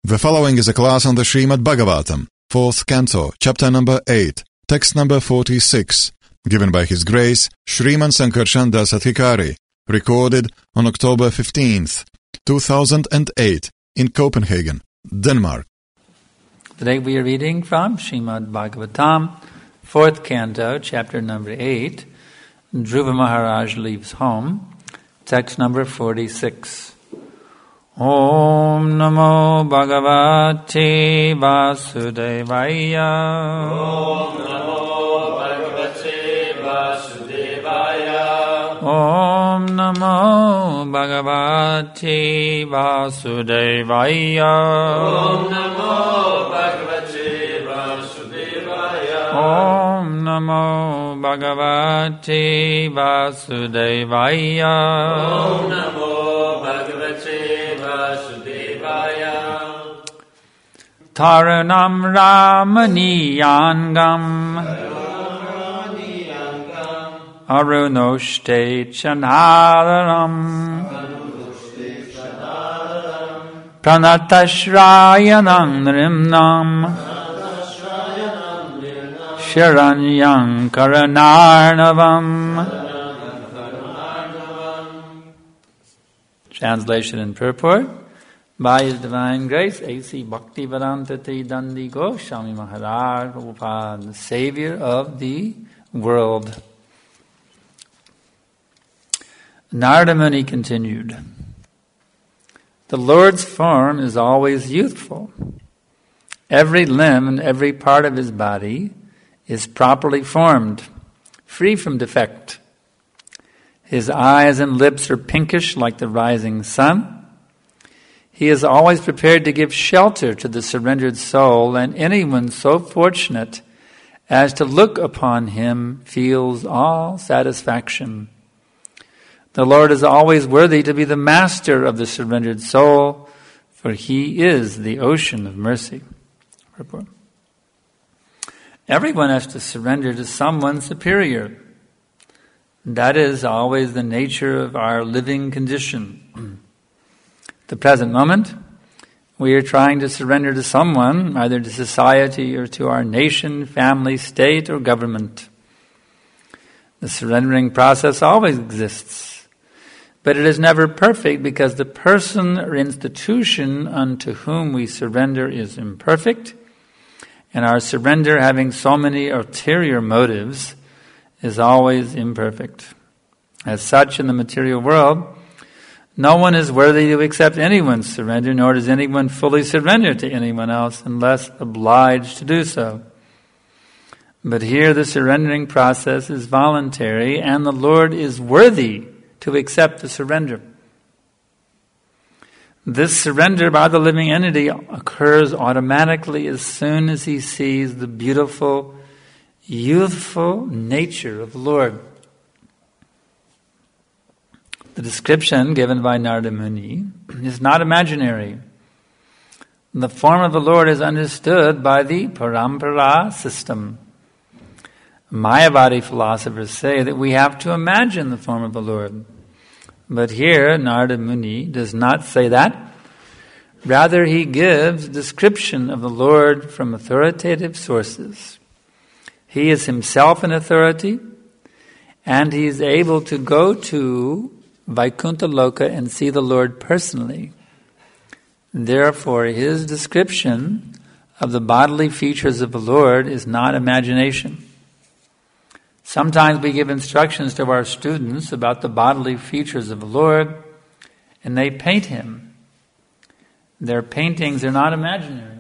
The following is a class on the Srimad Bhagavatam, 4th Canto, chapter number 8, text number 46, given by His Grace Shriman Sankarshan Das Adhikari, recorded on October 15th, 2008, in Copenhagen, Denmark. Today we are reading from Srimad Bhagavatam, 4th Canto, chapter number 8, Dhruva Maharaj leaves home, text number 46. Om Namo Bhagavate Vasudevaya. Om Namo Bhagavate Vasudevaya. Om Namo Bhagavate Vasudevaya. Om Namo Bhagavate Vasudevaya. Om Namo Bhagavate Vasudevaya. Om Namo Bhagavate Vasudevaya. Taranam Ramaniyangam Arunoshte Chanadaram Pranatashrayanam Nrimnam Sharanyam Karanarnavam. Translation and purport. By His Divine Grace, A.C. Bhaktivedanta Dandi Goswami Maharaj Prabhupada, the Savior of the world. Narada Muni continued, the Lord's form is always youthful. Every limb and every part of His body is properly formed, free from defect. His eyes and lips are pinkish like the rising sun. He is always prepared to give shelter to the surrendered soul, and anyone so fortunate as to look upon Him feels all satisfaction. The Lord is always worthy to be the master of the surrendered soul, for He is the ocean of mercy. Purport. Everyone has to surrender to someone superior. That is always the nature of our living condition. The present moment, we are trying to surrender to someone, either to society or to our nation, family, state, or government. The surrendering process always exists, but it is never perfect because the person or institution unto whom we surrender is imperfect, and our surrender, having so many ulterior motives, is always imperfect. As such, in the material world, no one is worthy to accept anyone's surrender, nor does anyone fully surrender to anyone else unless obliged to do so. But here the surrendering process is voluntary, and the Lord is worthy to accept the surrender. This surrender by the living entity occurs automatically as soon as he sees the beautiful, youthful nature of the Lord. The description given by Narada Muni is not imaginary. The form of the Lord is understood by the Parampara system. Mayavadi philosophers say that we have to imagine the form of the Lord. But here, Narada Muni does not say that. Rather, he gives description of the Lord from authoritative sources. He is himself an authority, and he is able to go to Vaikuntha Loka and see the Lord personally. Therefore, his description of the bodily features of the Lord is not imagination. Sometimes we give instructions to our students about the bodily features of the Lord, and they paint Him. Their paintings are not imaginary.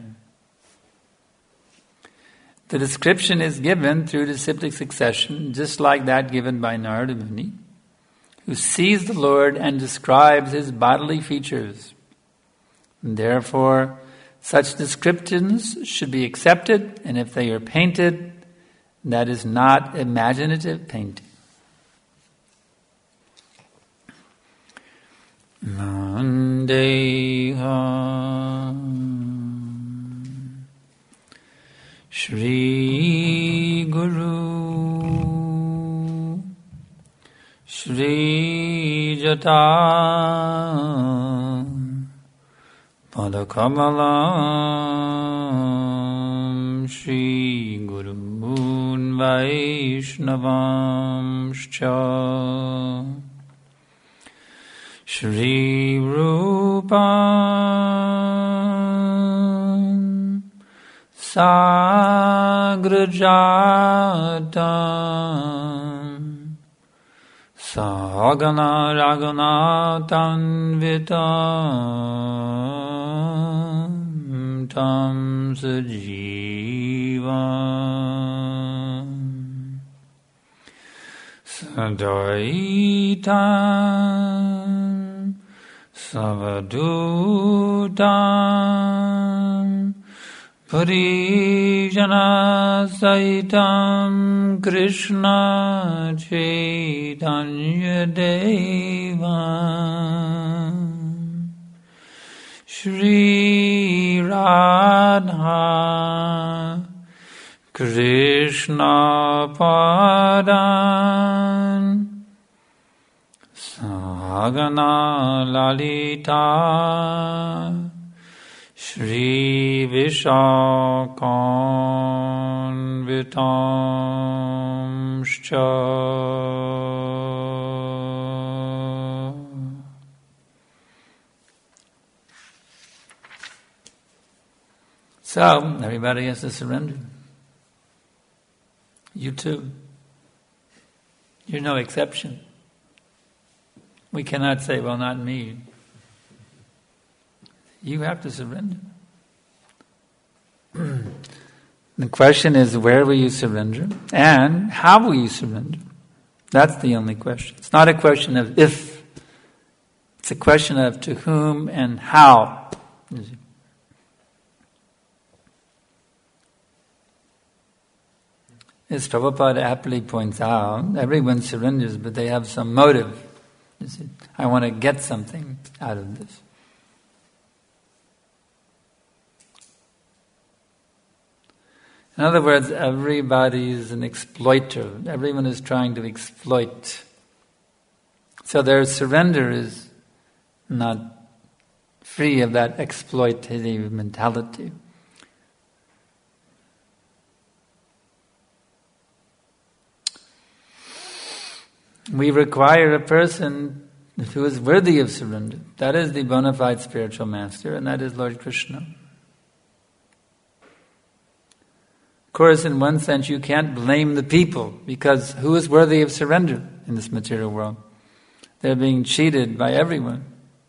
The description is given through disciplic succession, just like that given by Narada Muni, who sees the Lord and describes His bodily features. And therefore, such descriptions should be accepted, and if they are painted, that is not imaginative painting. Vandeham Shri Guru Shri Jata Padakamalam Shri Gurun Vaishnavamscha Shri Rupam Sagrajatam Sagana Raghunatanvitam Tam Sajivam Sadaitam Savadutam Parijana Saitam Krishna Chaitanya Devam Shri Radha Krishna Padan Sagana Lalita Shri Vishakanvitamscha So, everybody has to surrender. You too. You're no exception. We cannot say, well, not me. You have to surrender. The question is, where will you surrender? And how will you surrender? That's the only question. It's not a question of if. It's a question of to whom and how. As Prabhupada aptly points out, everyone surrenders, but they have some motive. I want to get something out of this. In other words, everybody is an exploiter. Everyone is trying to exploit. So their surrender is not free of that exploitative mentality. We require a person who is worthy of surrender. That is the bona fide spiritual master, and that is Lord Krishna. Of course, in one sense, you can't blame the people, because who is worthy of surrender in this material world? They're being cheated by everyone.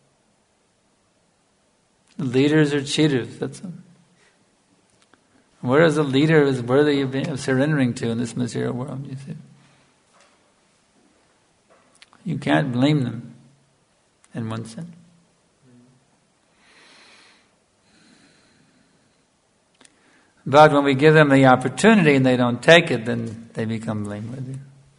The leaders are cheaters, that's all. Where is a leader who is worthy of surrendering to in this material world, you see? You can't blame them, in one sense. But when we give them the opportunity and they don't take it, then they become blameworthy.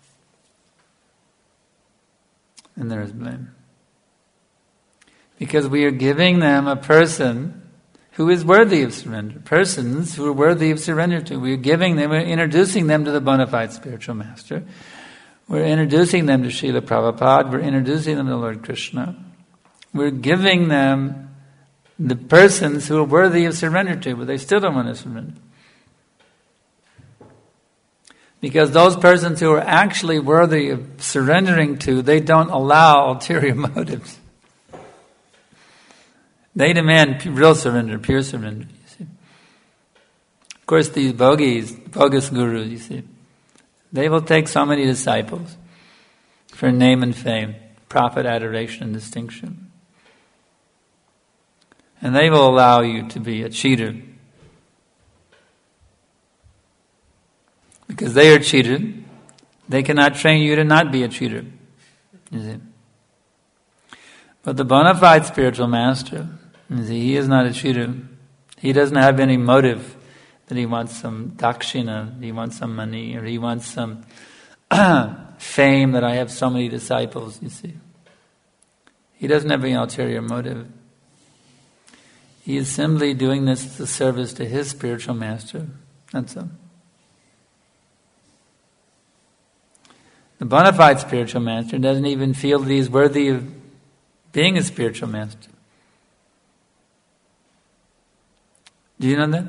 And there is blame. Because we are giving them a person who is worthy of surrender. Persons who are worthy of surrender to. We're introducing them to the bona fide spiritual master. We're introducing them to Srila Prabhupada. We're introducing them to Lord Krishna. We're giving them the persons who are worthy of surrender to, but they still don't want to surrender. Because those persons who are actually worthy of surrendering to, they don't allow ulterior motives. They demand real surrender, pure surrender, you see. Of course, these bogus gurus, you see, they will take so many disciples for name and fame, profit, adoration, and distinction. And they will allow you to be a cheater. Because they are cheated, they cannot train you to not be a cheater. You see. But the bona fide spiritual master, you see, he is not a cheater. He doesn't have any motive that he wants some dakshina, he wants some money, or he wants some fame that I have so many disciples, you see. He doesn't have any ulterior motive. He is simply doing this as a service to his spiritual master. That's all. The bona fide spiritual master doesn't even feel that he's worthy of being a spiritual master. Do you know that?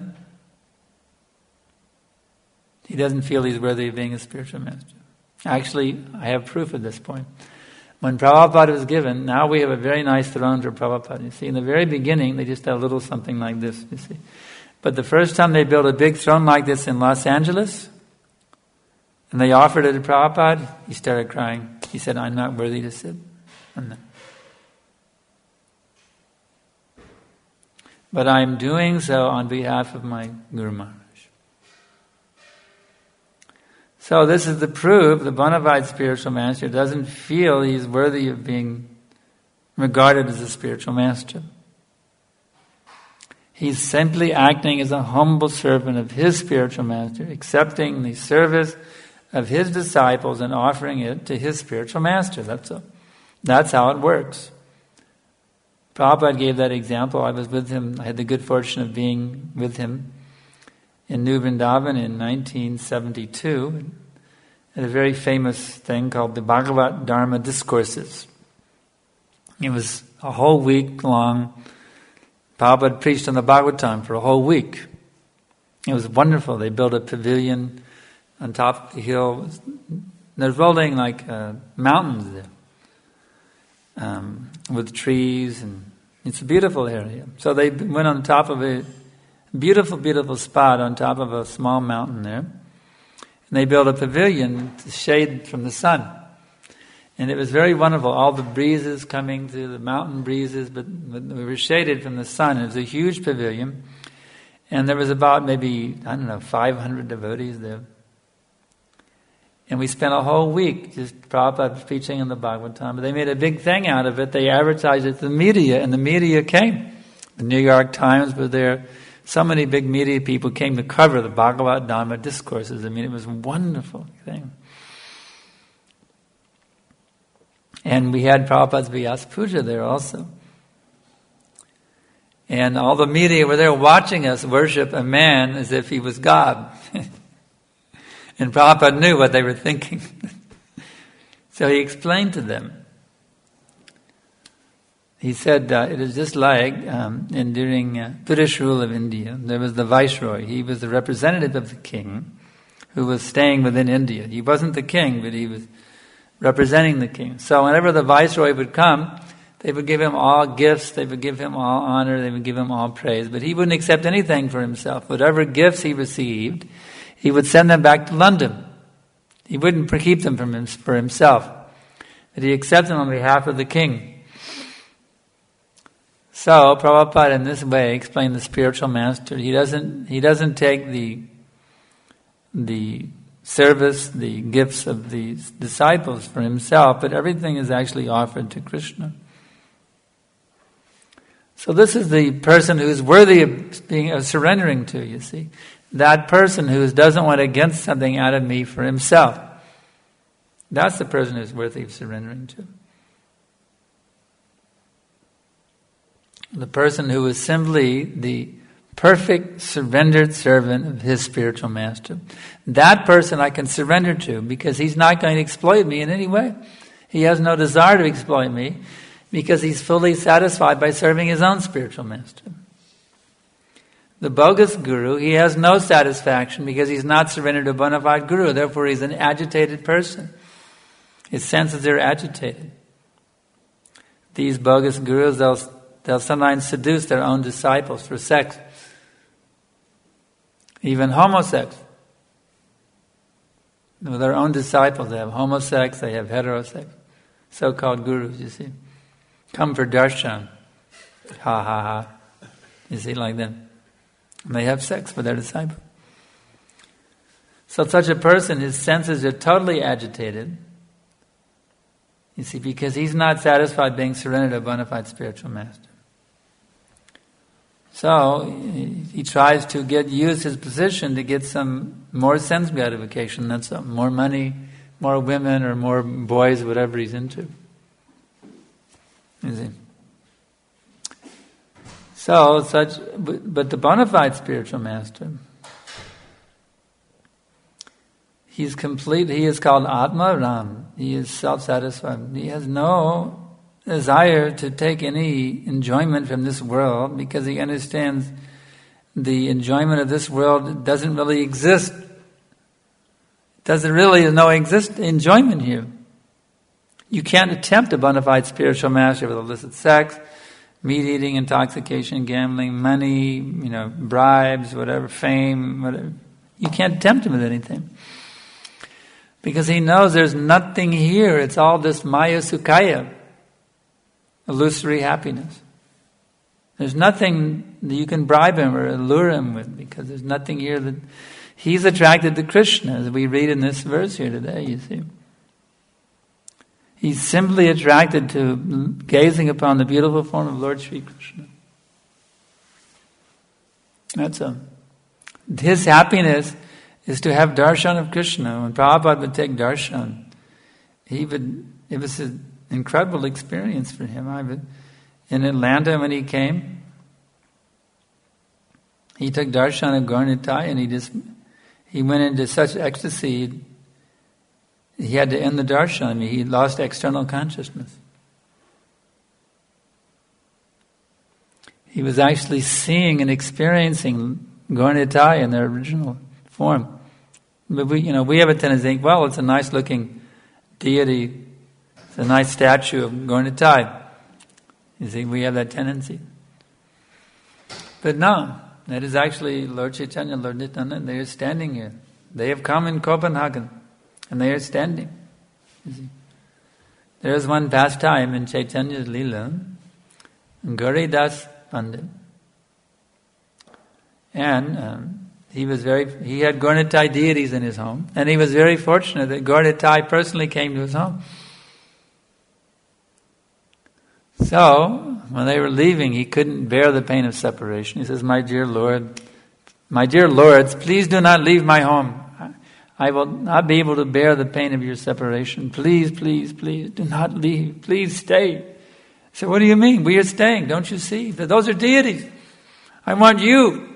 He doesn't feel he's worthy of being a spiritual master. Actually, I have proof at this point. When Prabhupada was given, now we have a very nice throne for Prabhupada. You see, in the very beginning, they just had a little something like this, you see. But the first time they built a big throne like this in Los Angeles, and they offered it to Prabhupada, he started crying. He said, I'm not worthy to sit on that. But I'm doing so on behalf of my Guru Maharaj. So this is the proof the bona fide spiritual master doesn't feel he's worthy of being regarded as a spiritual master. He's simply acting as a humble servant of his spiritual master, accepting the service of his disciples and offering it to his spiritual master. That's how it works. Prabhupada gave that example. I was with him. I had the good fortune of being with him in New Vrindavan in 1972 at a very famous thing called the Bhagavad Dharma Discourses. It was a whole week long. Prabhupada preached on the Bhagavatam for a whole week. It was wonderful. They built a pavilion on top of the hill. They're building like mountains there with trees, and it's a beautiful area. So they went on top of a beautiful, beautiful spot on top of a small mountain there. And they built a pavilion to shade from the sun. And it was very wonderful. All the breezes coming through, the mountain breezes, but we were shaded from the sun. It was a huge pavilion. And there was about maybe, 500 devotees there. And we spent a whole week just Prabhupada preaching in the Bhagavatam. But they made a big thing out of it. They advertised it to the media, and the media came. The New York Times was there. So many big media people came to cover the Bhagavad Dharma Discourses. I mean, it was a wonderful thing. And we had Prabhupada's Vyasa Puja there also. And all the media were there watching us worship a man as if he was God. And Prabhupada knew what they were thinking. So he explained to them. He said, it is just like during British rule of India, there was the Viceroy. He was the representative of the king who was staying within India. He wasn't the king, but he was representing the king. So whenever the Viceroy would come, they would give him all gifts, they would give him all honor, they would give him all praise. But he wouldn't accept anything for himself. Whatever gifts he received, he would send them back to London. He wouldn't keep them for himself. But he accepted them on behalf of the king. So Prabhupada in this way explained the spiritual master. He doesn't take the service, the gifts of the disciples for himself, but everything is actually offered to Krishna. So this is the person who is worthy of surrendering to, you see. That person who doesn't want to get something out of me for himself. That's the person who's worthy of surrendering to. The person who is simply the perfect surrendered servant of his spiritual master. That person I can surrender to because he's not going to exploit me in any way. He has no desire to exploit me because he's fully satisfied by serving his own spiritual master. The bogus guru, he has no satisfaction because he's not surrendered to a bona fide guru. Therefore, he's an agitated person. His senses are agitated. These bogus gurus, they'll sometimes seduce their own disciples for sex. Even homosex. With their own disciples, they have homosex, they have heterosex. So-called gurus, you see. Come for darshan. Ha ha ha. You see, like that. And they have sex with their disciple. So such a person, his senses are totally agitated. You see, because he's not satisfied being surrendered to a bona fide spiritual master. So he tries to use his position to get some more sense gratification. That's more money, more women, or more boys, whatever he's into. You see. But the bona fide spiritual master, he's complete. He is called Atma Ram. He is self-satisfied. He has no desire to take any enjoyment from this world because he understands the enjoyment of this world doesn't really exist. There's no enjoyment here. You can't attempt a bona fide spiritual mastery with illicit sex, meat eating, intoxication, gambling, money, bribes, whatever, fame, whatever. You can't tempt him with anything. Because he knows there's nothing here. It's all this maya sukhaya, illusory happiness. There's nothing that you can bribe him or allure him with, because there's nothing here that... He's attracted to Krishna, as we read in this verse here today, you see. He's simply attracted to gazing upon the beautiful form of Lord Sri Krishna. That's all. His happiness is to have darshan of Krishna. When Prabhupada would take darshan, it was an incredible experience for him. In Atlanta, when he came, he took darshan of Gaura Nitai, and he went into such ecstasy, he had to end the darshan. He lost external consciousness. He was actually seeing and experiencing Gaura Nitai in their original form. But we have a tendency to think, well, it's a nice looking deity, it's a nice statue of Gaura Nitai. You see, we have that tendency. But no, that is actually Lord Chaitanya, Lord Nityananda. They are standing here. They have come in Copenhagen, and they are standing. You see. There is one pastime in Chaitanya's Leela, Gauri Das Pandit. And he had Gaura Nitai deities in his home, and he was very fortunate that Gaura Nitai personally came to his home. So, when they were leaving, he couldn't bear the pain of separation. He says, my dear lords, please do not leave my home. I will not be able to bear the pain of your separation. Please, please, please, do not leave. Please stay. So what do you mean? We are staying. Don't you see? Those are deities. I want you.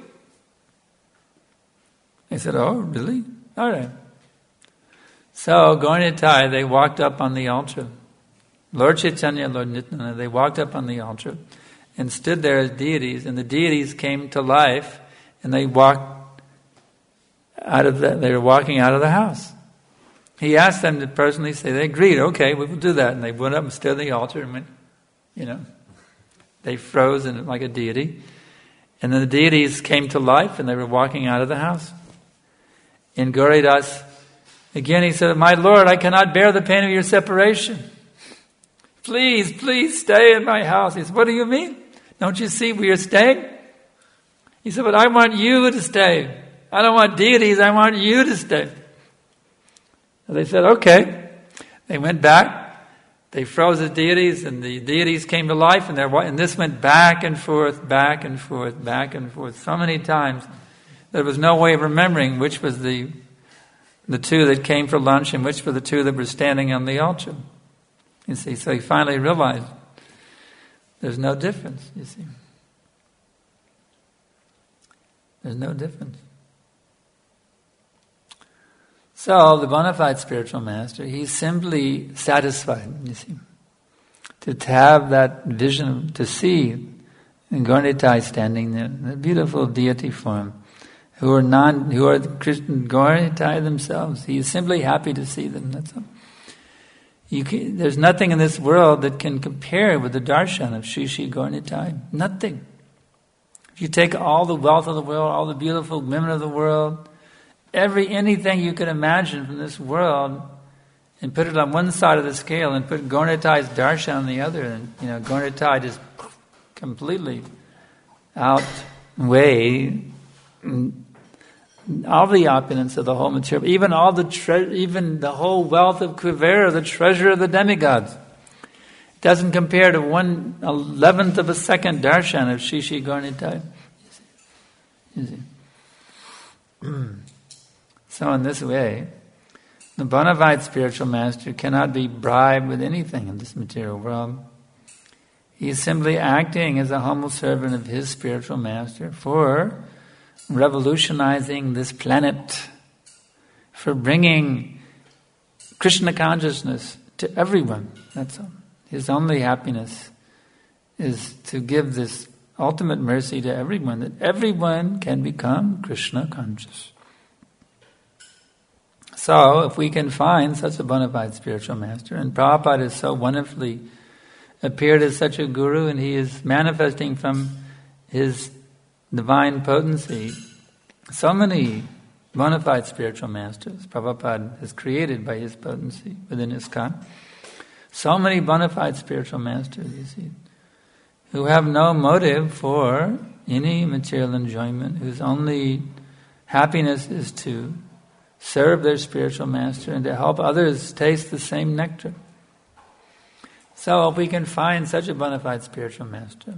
They said, oh, really? All right. So, Gaura Nitai, they walked up on the altar. Lord Chaitanya, Lord Nityananda, they walked up on the altar and stood there as deities, and the deities came to life, and they walked they were walking out of the house. He asked them to personally say, they agreed, okay, we will do that. And they went up and stood on the altar and went, they froze like a deity. And then the deities came to life, and they were walking out of the house. In Gauridas, again he said, my Lord, I cannot bear the pain of your separation. Please, please stay in my house. He said, what do you mean? Don't you see we are staying? He said, but I want you to stay. I don't want deities, I want you to stay. So they said, okay. They went back. They froze the deities, and the deities came to life, and this went back and forth, back and forth, back and forth, so many times. There was no way of remembering which was the two that came for lunch and which were the two that were standing on the altar. You see, so he finally realized there's no difference, you see. There's no difference. So, the bona fide spiritual master, he's simply satisfied, you see, to have that vision, to see Gaura Nitai standing there, the beautiful deity form, who are Christian Gaura Nitai themselves. He is simply happy to see them, that's all. There's nothing in this world that can compare with the darshan of Shri Shri Gaura Nitai. Nothing. If you take all the wealth of the world, all the beautiful women of the world, anything you can imagine from this world, and put it on one side of the scale, and put Gaura Nitai's darshan on the other, and Gaura Nitai just completely outweigh all the opulence of the whole material, even the whole wealth of Kuvera, the treasure of the demigods. It doesn't compare to 1/11th of a second darshan of Shri Shri Gaura Nitai. You see. So in this way, the bona fide spiritual master cannot be bribed with anything in this material world. He is simply acting as a humble servant of his spiritual master for revolutionizing this planet, for bringing Krishna consciousness to everyone. That's all. His only happiness is to give this ultimate mercy to everyone, that everyone can become Krishna conscious. So, if we can find such a bona fide spiritual master, and Prabhupada is so wonderfully appeared as such a guru, and he is manifesting from his divine potency so many bona fide spiritual masters Prabhupada has created by his potency within ISKCON. So many bona fide spiritual masters, you see, who have no motive for any material enjoyment, whose only happiness is to serve their spiritual master and to help others taste the same nectar. So if we can find such a bona fide spiritual master,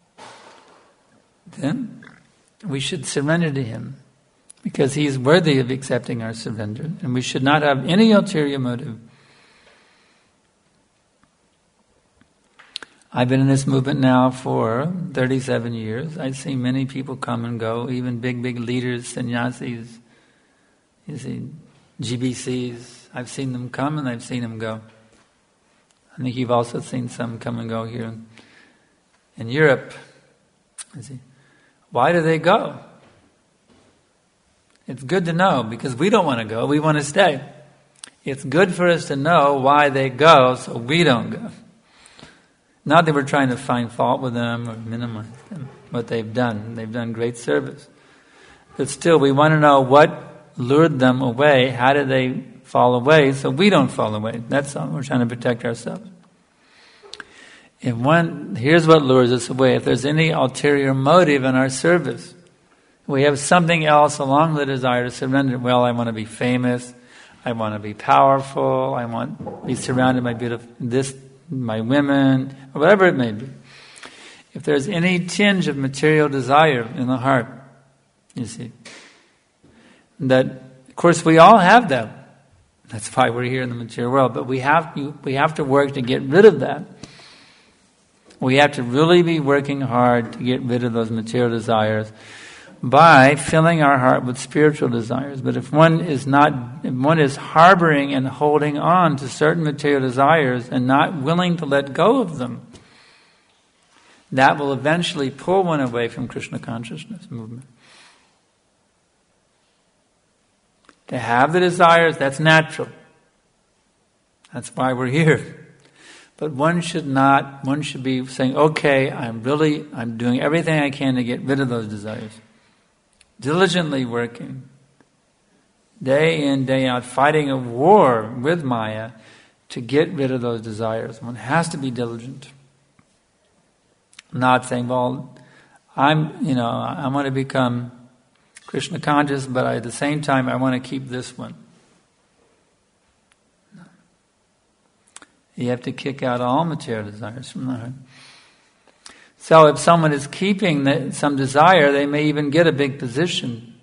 then we should surrender to him, because he is worthy of accepting our surrender, and we should not have any ulterior motive. I've been in this movement now for 37 years. I've seen many people come and go, even big leaders, sannyasis, you see, GBCs. I've seen them come and I've seen them go. I think you've also seen some come and go here in Europe. You see, why do they go? It's good to know, because we don't want to go, we want to stay. It's good for us to know why they go so we don't go. Not that we're trying to find fault with them or minimize them, what they've done. They've done great service. But still, we want to know what lured them away, how did they fall away, so we don't fall away. That's all. We're trying to protect ourselves. Here's what lures us away. If there's any ulterior motive in our service, we have something else along the desire to surrender. Well, I want to be famous, I want to be powerful, I want to be surrounded by my women, or whatever it may be. If there's any tinge of material desire in the heart, you see, that, of course, we all have that. That's why we're here in the material world. But we have to work to get rid of that. We have to really be working hard to get rid of those material desires by filling our heart with spiritual desires. But if one is harboring and holding on to certain material desires and not willing to let go of them, that will eventually pull one away from Krishna consciousness movement. To have the desires, that's natural. That's why we're here. But one should be saying, okay, I'm doing everything I can to get rid of those desires. Diligently working, day in, day out, fighting a war with Maya to get rid of those desires. One has to be diligent. Not saying, well, I want to become Krishna conscious, but at the same time I want to keep this one. No. You have to kick out all material desires from the heart. So if someone is keeping some desire, they may even get a big position.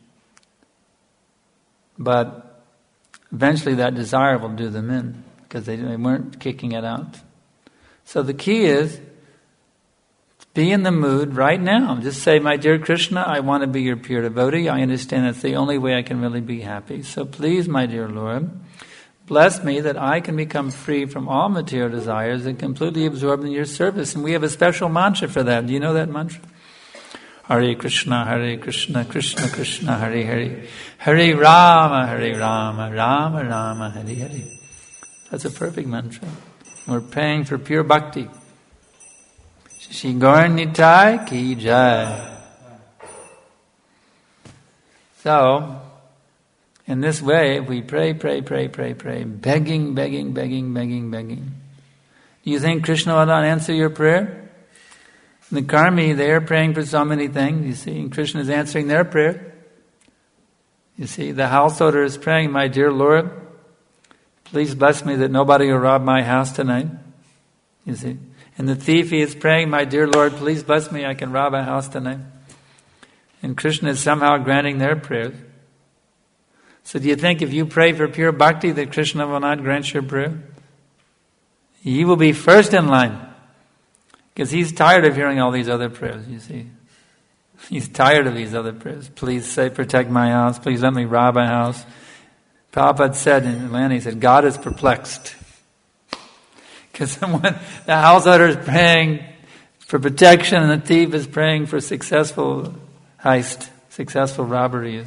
But eventually that desire will do them in, because they weren't kicking it out. So the key is, be in the mood right now. Just say, my dear Krishna, I want to be your pure devotee. I understand that's the only way I can really be happy. So please, my dear Lord, bless me that I can become free from all material desires and completely absorbed in your service. And we have a special mantra for that. Do you know that mantra? Hare Krishna, Krishna Krishna, Hare Hare. Hare Rama, Rama Rama, Hare Hare. That's a perfect mantra. We're praying for pure bhakti. Shri Gaur Nitai ki jai. So, in this way, we pray, begging. Do you think Krishna will not answer your prayer? The Karmi, they are praying for so many things, you see, and Krishna is answering their prayer. You see, the householder is praying, my dear Lord, please bless me that nobody will rob my house tonight. You see. And the thief, he is praying, my dear Lord, please bless me, I can rob a house tonight. And Krishna is somehow granting their prayers. So do you think if you pray for pure bhakti that Krishna will not grant your prayer? He will be first in line. Because he's tired of hearing all these other prayers, you see. He's tired of these other prayers. Please say, protect my house. Please let me rob a house. Prabhupada said in Atlanta, he said, God is perplexed. Because when the householder is praying, for protection, and the thief is praying for successful heist, successful robbery.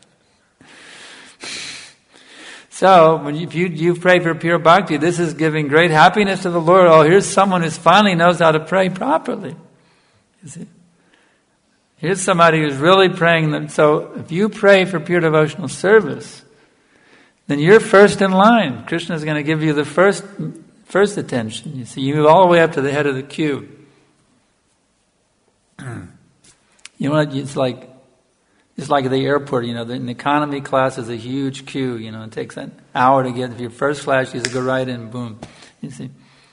So, if you pray for pure bhakti, this is giving great happiness to the Lord. Oh, here's someone who finally knows how to pray properly. You see? Here's somebody who's really praying. So, if you pray for pure devotional service, then you're first in line. Krishna is going to give you the first attention. You see, you move all the way up to the head of the queue. You know, it's like at the airport, in economy class is a huge queue, it takes an hour to get. If you're first class, you just go right in, boom. You see.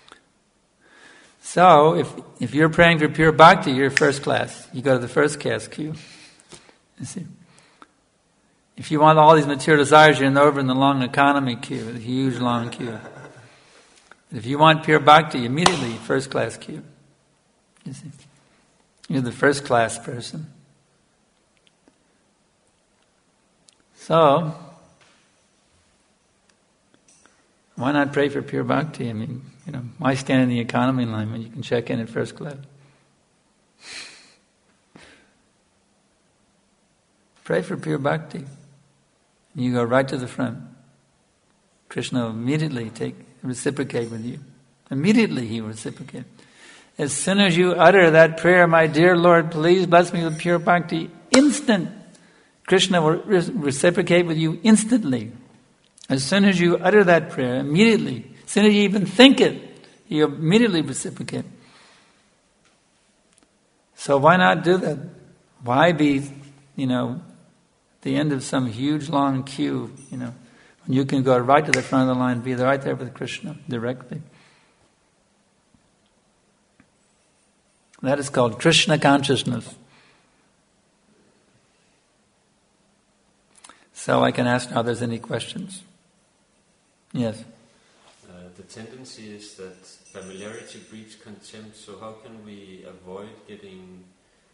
So, if you're praying for pure bhakti, you're first class. You go to the first class queue. You see. If you want all these material desires, you're over in the long economy queue, the huge long queue. If you want pure bhakti, immediately first class queue. You see. You're the first class person. So, why not pray for pure bhakti? I mean, why stand in the economy line when you can check in at first class? Pray for pure bhakti. And you go right to the front. Krishna will immediately reciprocate with you. Immediately he will reciprocate. As soon as you utter that prayer, my dear Lord, please bless me with pure bhakti, instant Krishna will reciprocate with you instantly. As soon as you utter that prayer, immediately, as soon as you even think it, you immediately reciprocate. So why not do that? Why be, the end of some huge long queue, when you can go right to the front of the line, be right there with Krishna directly. That is called Krishna consciousness. So I can ask now if there's any questions. Yes? The tendency is that familiarity breeds contempt, so how can we avoid getting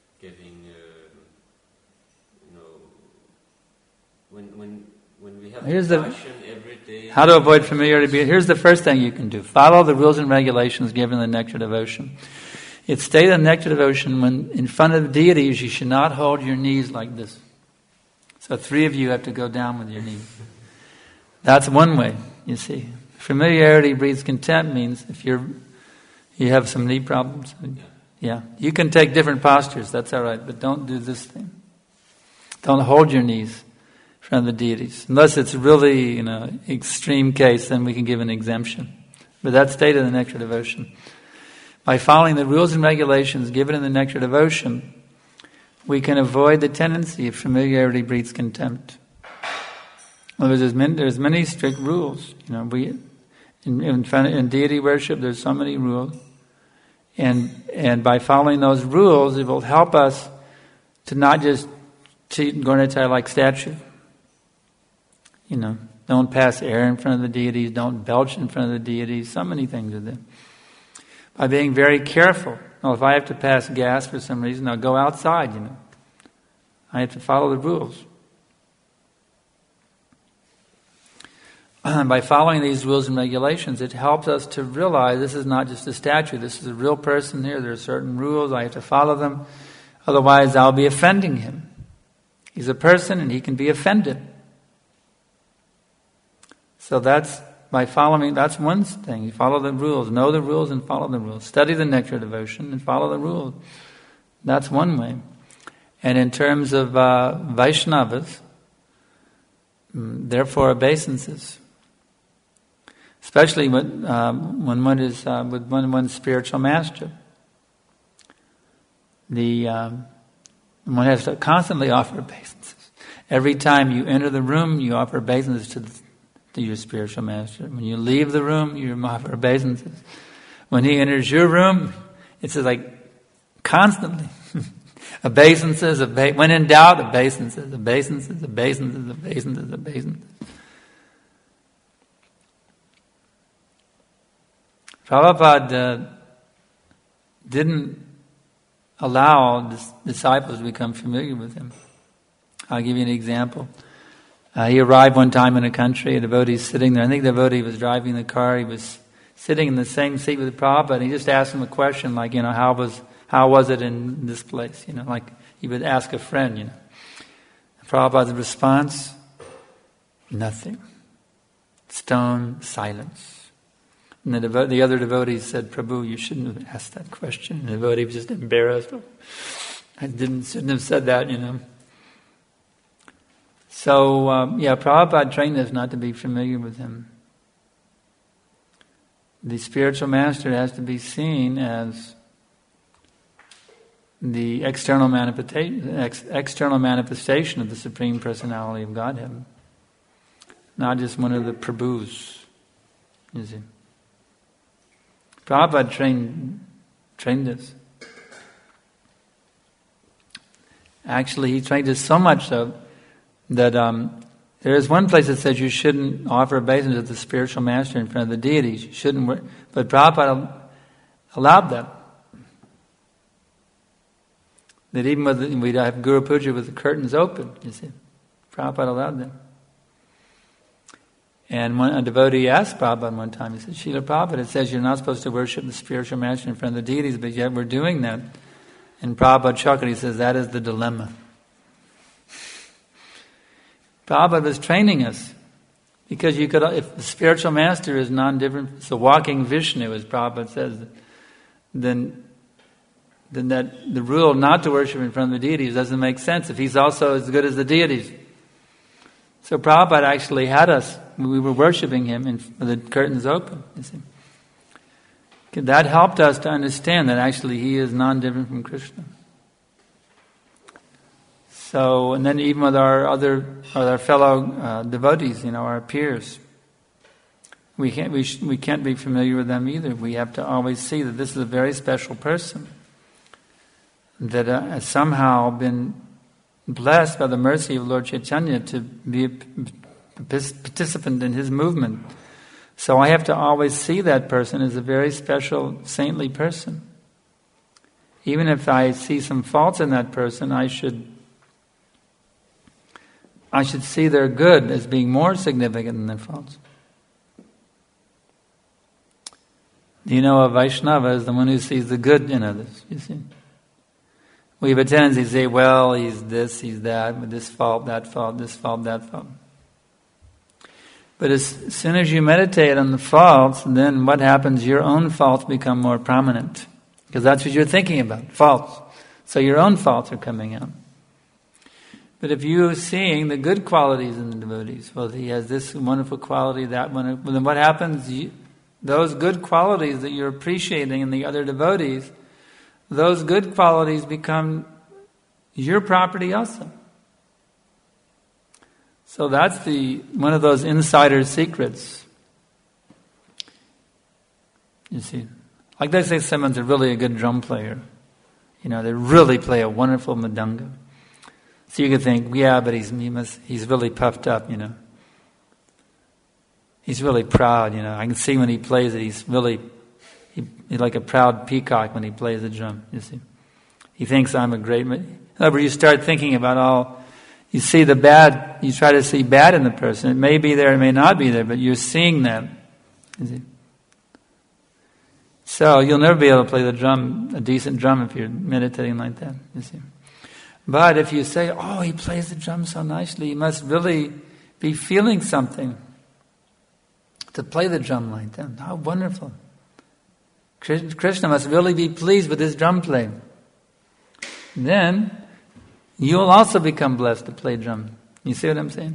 when we have passion every day... How to avoid familiarity? Here's the first thing you can do. Follow the rules and regulations given in the Nectar Devotion. It's stated in Nectar Devotion, when in front of deities, you should not hold your knees like this. So 3 of you have to go down with your knees. That's one way, you see. Familiarity breeds contempt means if you have some knee problems, you can take different postures, that's all right, but don't do this thing. Don't hold your knees in front of the deities. Unless it's really, extreme case, then we can give an exemption. But that's stated in the Nectar Devotion. By following the rules and regulations given in the Nectar Devotion, we can avoid the tendency of familiarity breeds contempt. In other words, there's many strict rules. In deity worship, there's so many rules, and by following those rules, it will help us to not just treat Gaura like statue. Don't pass air in front of the deities, don't belch in front of the deities. So many things are there. By being very careful. Well, if I have to pass gas for some reason, I'll go outside, I have to follow the rules. By following these rules and regulations, it helps us to realize this is not just a statue, this is a real person here, there are certain rules, I have to follow them, otherwise I'll be offending him. He's a person and he can be offended. So that's one thing. You follow the rules, know the rules and follow the rules. Study the Nectar Devotion and follow the rules. That's one way. And in terms of Vaishnavas, therefore obeisances. Especially when one is with one's spiritual master. One has to constantly offer obeisances. Every time you enter the room, you offer obeisances to your spiritual master. When you leave the room, you offer obeisances. When he enters your room, it's like constantly obeisances. When in doubt, obeisances, obeisances, obeisances, obeisances, obeisances. Prabhupada didn't allow disciples to become familiar with him. I'll give you an example. He arrived one time in a country, a devotee sitting there. I think the devotee was driving the car. He was sitting in the same seat with Prabhupada, and he just asked him a question like, how how was it in this place? Like he would ask a friend, Prabhupada's response, nothing. Stone silence. And the other devotees said, Prabhu, you shouldn't have asked that question. And the devotee was just embarrassed. I shouldn't have said that, So, Prabhupada trained us not to be familiar with him. The spiritual master has to be seen as the external manifestation of the Supreme Personality of Godhead, not just one of the Prabhus. You see, Prabhupada trained us. Actually, he trained us so much so that there is one place that says you shouldn't offer obeisance to the spiritual master in front of the deities. You shouldn't, but Prabhupada allowed that. That even we'd have Guru Puja with the curtains open, you see. Prabhupada allowed that. And a devotee asked Prabhupada one time, he said, Srila Prabhupada, it says you're not supposed to worship the spiritual master in front of the deities, but yet we're doing that. And Prabhupada chuckled, he says, that is the dilemma. Prabhupada was training us. Because if the spiritual master is non-different, it's a walking Vishnu, as Prabhupada says, then that the rule not to worship in front of the deities doesn't make sense if he's also as good as the deities. So Prabhupada actually had us, we were worshipping him with the curtains open. You see. That helped us to understand that actually he is non-different from Krishna. So, and then even with our fellow devotees, our peers, we can't be familiar with them either. We have to always see that this is a very special person that has somehow been blessed by the mercy of Lord Chaitanya to be a participant in his movement. So I have to always see that person as a very special, saintly person. Even if I see some faults in that person, I should see their good as being more significant than their faults. A Vaishnava is the one who sees the good in others, you see. We have a tendency to say, well, he's this, he's that, with this fault, that fault, this fault, that fault. But as soon as you meditate on the faults, then what happens? Your own faults become more prominent. Because that's what you're thinking about, faults. So your own faults are coming out. But if you're seeing the good qualities in the devotees, well, he has this wonderful quality, that one, then what happens? Those good qualities that you're appreciating in the other devotees, those good qualities become your property also. So that's one of those insider secrets. You see, like they say someone's really a good drum player. They really play a wonderful mridanga. So you could think, yeah, but he's really puffed up, He's really proud, I can see when he plays it, he's like a proud peacock when he plays the drum, you see. He thinks I'm a great... However, you start thinking about you see the bad, you try to see bad in the person. It may be there, it may not be there, but you're seeing them. You see. So you'll never be able to play the drum, a decent drum, if you're meditating like that, you see. But if you say, oh, he plays the drum so nicely, he must really be feeling something to play the drum like that. How wonderful. Krishna must really be pleased with his drum playing. Then you'll also become blessed to play drum. You see what I'm saying?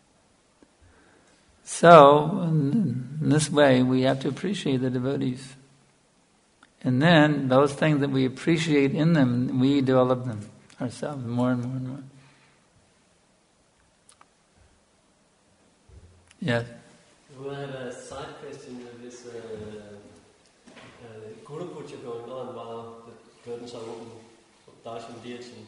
So, in this way, we have to appreciate the devotees. And then, those things that we appreciate in them, we develop them ourselves more and more and more. Yes? We had a side question with this Guru Puja going on while the curtains are open for Darshan deity.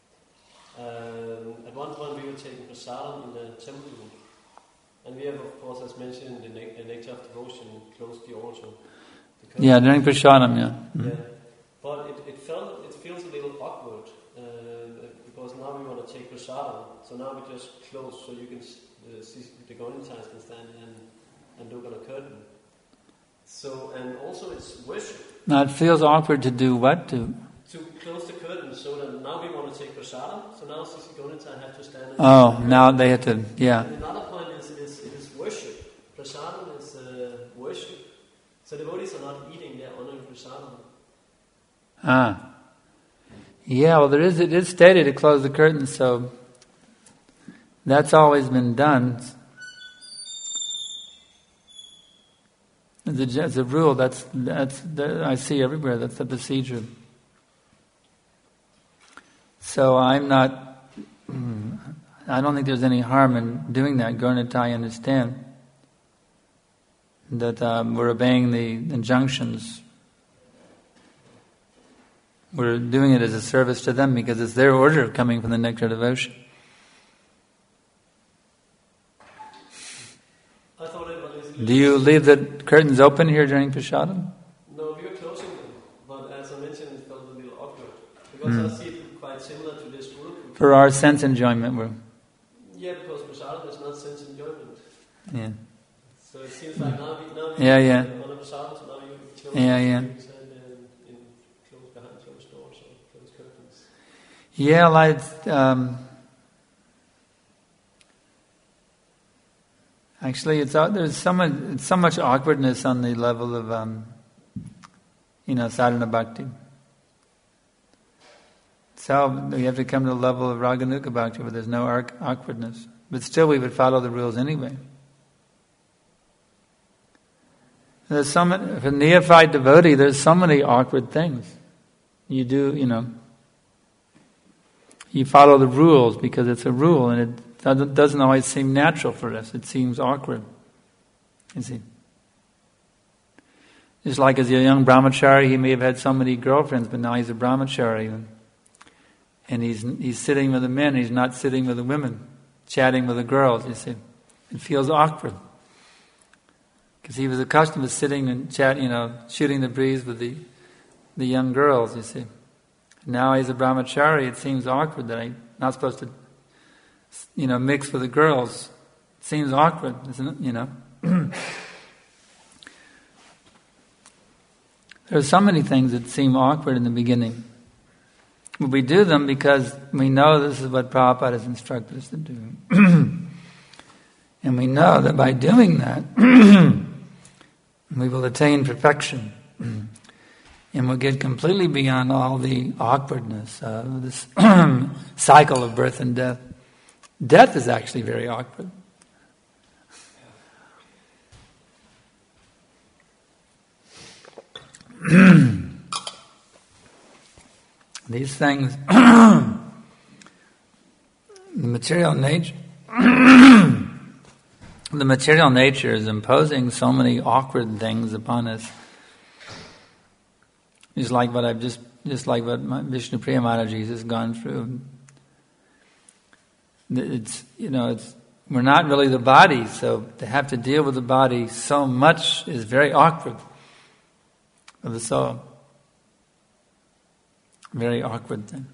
At one point we were taking prasadam in the temple room. And we have, of course, as mentioned, the nectar of devotion close to the altar. Yeah, during prasadam, yeah. Mm-hmm. Yeah. But it feels a little awkward because now we want to take prasadam. So now we just close so you can see the Gaudiyans can stand and look on a curtain. So, and also it's worship. Now it feels awkward to do what? to close the curtain so that now we want to take prasadam, so now Sisi Gaunantai have to stand. Oh, now they have to, yeah. And another point is it is worship. Prasadam is worship. So devotees are not eating, they're honoring prasadam. Ah. Yeah, well, it is stated to close the curtain, so that's always been done. As a rule, that's I see everywhere. That's the procedure. So I don't think there's any harm in doing that. Gaunantai understand that we're obeying the injunctions. We're doing it as a service to them because it's their order coming from the Nectar Devotion. Do you leave the curtains open here during Prasadam? No, we are closing them. But as I mentioned, it felt a little awkward. Because I see it quite similar to this group. For our sense enjoyment. Yeah, because Prasadam is not sense enjoyment. Yeah. So it seems like now we yeah. on a Prasadam, so now you close yeah. Close behind closed doors or closed curtains. Yeah, like actually, there's so much awkwardness on the level of sadhana bhakti. So we have to come to the level of raganuga bhakti where there's no awkwardness, but still we would follow the rules anyway. There's for a neophyte devotee, there's so many awkward things. You do, you follow the rules because it's a rule, and it doesn't always seem natural for us. It seems awkward. You see. Just like as a young brahmachari, he may have had so many girlfriends, but now he's a brahmachari. And he's sitting with the men, he's not sitting with the women, chatting with the girls, you see. It feels awkward. Because he was accustomed to sitting and chatting, shooting the breeze with the young girls, you see. Now he's a brahmachari, it seems awkward that I'm not supposed to mix with the girls. It seems awkward, isn't it? There are so many things that seem awkward in the beginning. But we do them because we know this is what Prabhupada has instructed us to do. And we know that by doing that, we will attain perfection. And we'll get completely beyond all the awkwardness of this cycle of birth and death. Death is actually very awkward. These things, the material nature, the material nature is imposing so many awkward things upon us. Just like what Vishnu Priya Maharaji has gone through. We're not really the body, so to have to deal with the body so much is very awkward for the soul. Very awkward thing.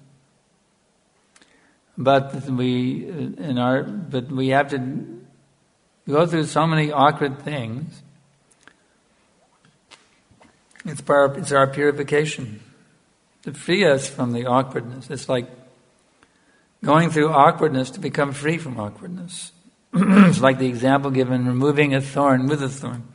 But we have to go through so many awkward things. It's our purification to free us from the awkwardness. It's like going through awkwardness to become free from awkwardness. It's like the example given, removing a thorn with a thorn.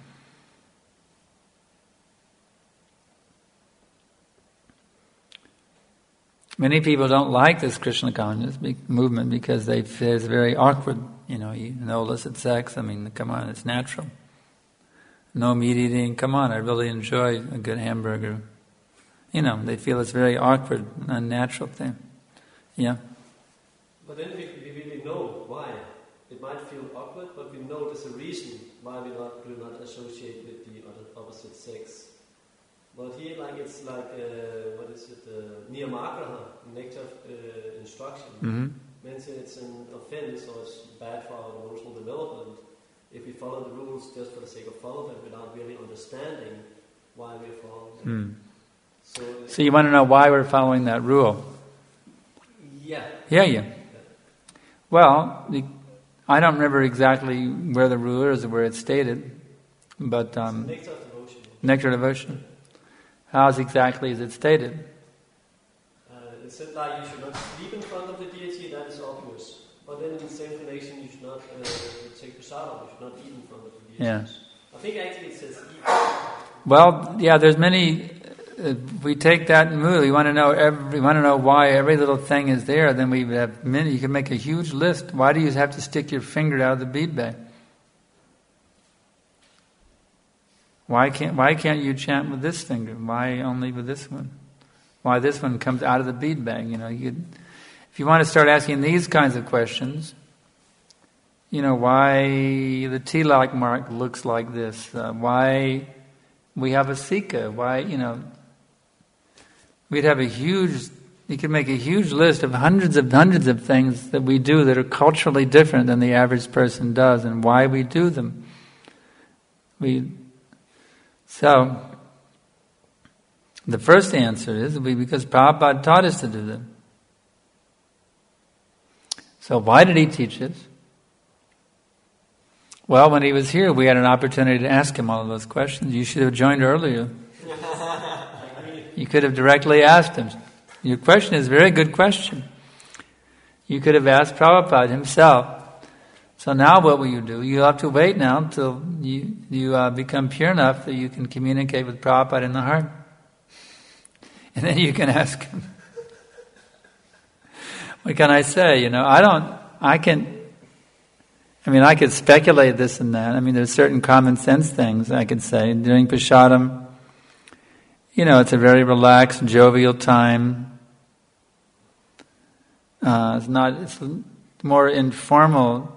Many people don't like this Krishna consciousness movement because they feel it's very awkward. No illicit sex. Come on, it's natural. No meat eating. Come on, I really enjoy a good hamburger. They feel it's very awkward, unnatural thing. Yeah. But then we really know why. It might feel awkward, but we know there's a reason why we do not associate with the opposite sex. But here, Niyamagraha, nectar instruction, means it's an offense or it's bad for our emotional development if we follow the rules just for the sake of following them without really understanding why we're following them. So you want to know why we're following that rule? Yeah. Yeah. Well, I don't remember exactly where the rule is or where it's stated, but nectar devotion. Nectar devotion. How exactly is it stated? it said like you should not sleep in front of the deity, that is obvious. But then in the same connection, you should not take prasadam, you should not eat in front of the deity. Yeah. I think actually it says eat. Well, yeah, there's many. If we take that mood, we want to know why every little thing is there. Then we have many. You can make a huge list. Why do you have to stick your finger out of the bead bag? Why can't you chant with this finger? Why only with this one? Why this one comes out of the bead bag? If you want to start asking these kinds of questions, why the tilak mark looks like this? Why we have a sikha? Why we'd have you could make a huge list of hundreds of things that we do that are culturally different than the average person does, and why we do them. So, the first answer is because Prabhupada taught us to do them. So why did he teach us? Well, when he was here, we had an opportunity to ask him all of those questions. You should have joined earlier. You could have directly asked him. Your question is a very good question. You could have asked Prabhupada himself. So now what will you do? You have to wait now until you become pure enough that you can communicate with Prabhupada in the heart. And then you can ask him. What can I say? I could speculate this and that. There's certain common sense things I could say. During Prasadam, it's a very relaxed, jovial time. It's more informal,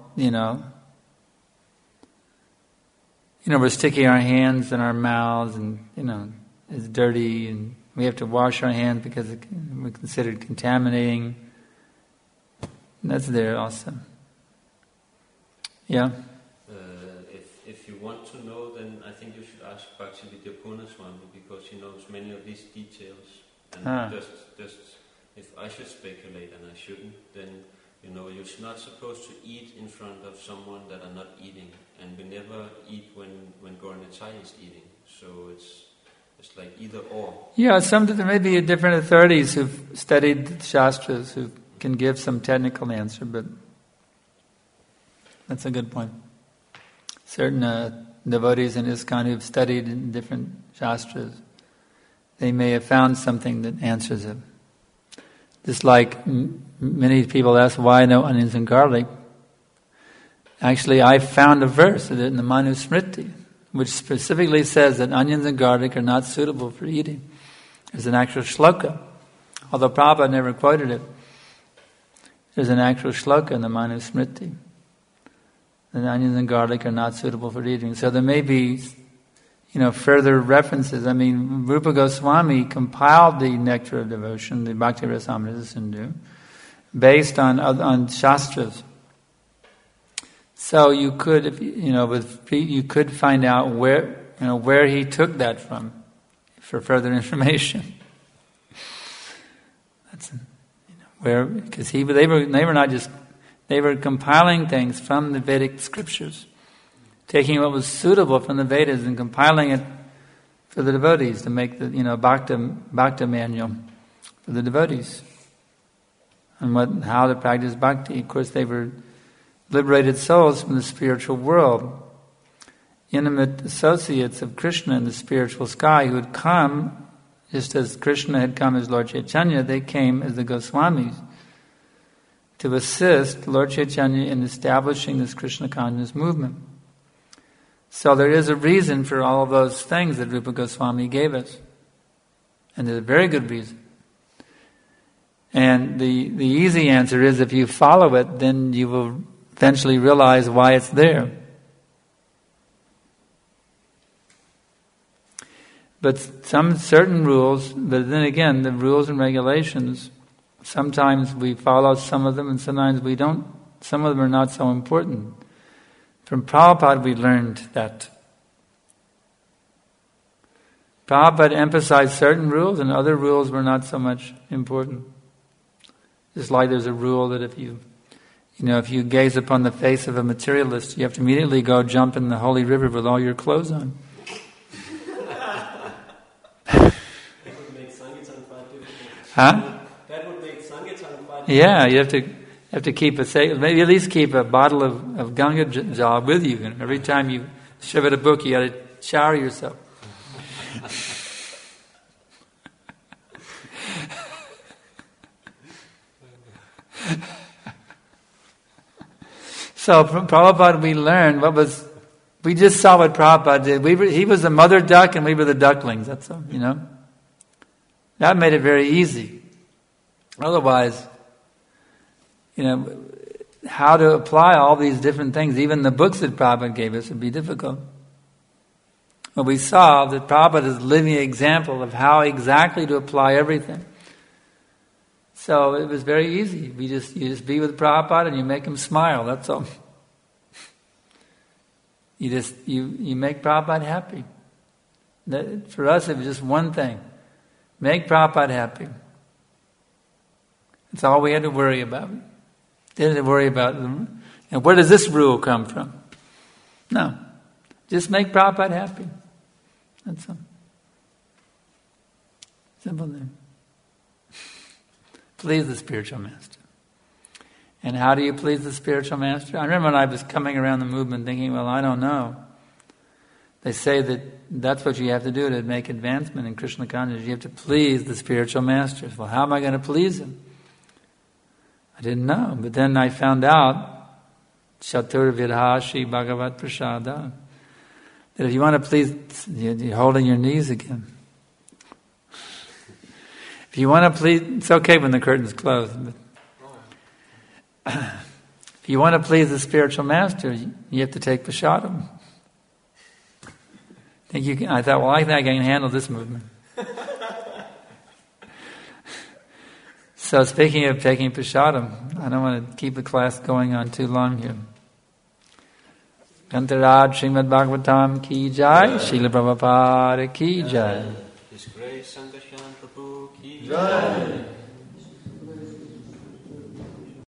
we're sticking our hands in our mouths and, it's dirty and we have to wash our hands because we're considered contaminating. That's there also. Yeah? If you want to know, then I think you should ask Bhaktivedanta Swami because he knows many of these details. And just if I should speculate and I shouldn't, then you're not supposed to eat in front of someone that are not eating, and we never eat when Gaura Nitai is eating. So it's like either or. Yeah, there may be different authorities who've studied Shastras who can give some technical answer, but that's a good point. Certain devotees in ISKCON who've studied in different Shastras, they may have found something that answers it. Just like many people ask, why no onions and garlic? Actually, I found a verse in the Manu Smriti, which specifically says that onions and garlic are not suitable for eating. There's an actual shloka, although Prabhupada never quoted it. There's an actual shloka in the Manu Smriti. that onions and garlic are not suitable for eating. So there may be, further references. I mean, Rupa Goswami compiled the Nectar of Devotion, the Bhakti Rasamrita Sindhu, based on Shastras. So you could, you could find out where he took that from for further information. That's because they were not just, they were compiling things from the Vedic scriptures, taking what was suitable from the Vedas and compiling it for the devotees to make the Bhakta manual for the devotees and how to practice bhakti. Of course, they were liberated souls from the spiritual world, intimate associates of Krishna in the spiritual sky who had come, just as Krishna had come as Lord Chaitanya, they came as the Goswamis to assist Lord Chaitanya in establishing this Krishna consciousness movement. So there is a reason for all of those things that Rupa Goswami gave us. And there's a very good reason. And the easy answer is if you follow it, then you will eventually realize why it's there. But some certain rules, but then again, the rules and regulations, sometimes we follow some of them and sometimes we don't. Some of them are not so important. From Prabhupada we learned that Prabhupada emphasized certain rules and other rules were not so much important. Just like there's a rule that if you gaze upon the face of a materialist, you have to immediately go jump in the holy river with all your clothes on. That would make Sankirtan quite difficult. Huh? That would make Yeah, you have to keep maybe at least keep a bottle of Ganga Jal with you. And every time you shove at a book, you got to shower yourself. So from Prabhupada we learned we just saw what Prabhupada did. He was the mother duck and we were the ducklings, that's all, That made it very easy. Otherwise, how to apply all these different things, even the books that Prabhupada gave us, would be difficult. But we saw that Prabhupada is a living example of how exactly to apply everything. So it was very easy. You just be with Prabhupada and you make him smile, that's all. You make Prabhupada happy. For us it was just one thing. Make Prabhupada happy. That's all we had to worry about. Didn't have to worry about them. And where does this rule come from? No. Just make Prabhupada happy. That's all. Simple thing. Please the spiritual master. And how do you please the spiritual master? I remember when I was coming around the movement thinking, well, I don't know. They say that that's what you have to do to make advancement in Krishna consciousness. You have to please the spiritual masters. Well, how am I going to please him? I didn't know. But then I found out, Chatur Vidhashi Bhagavat Prasada, that if you want to please, you're holding your knees again. If you want to please, it's okay when the curtain's closed. But if you want to please the spiritual master, you have to take prasadam. I thought, well, I think I can handle this movement. So speaking of taking prasadam, I don't want to keep the class going on too long here. Kantaraj Srimad Bhagavatam ki jai, Srila Prabhupada ki jai. His Grace Sankashan Prabhu ki jai.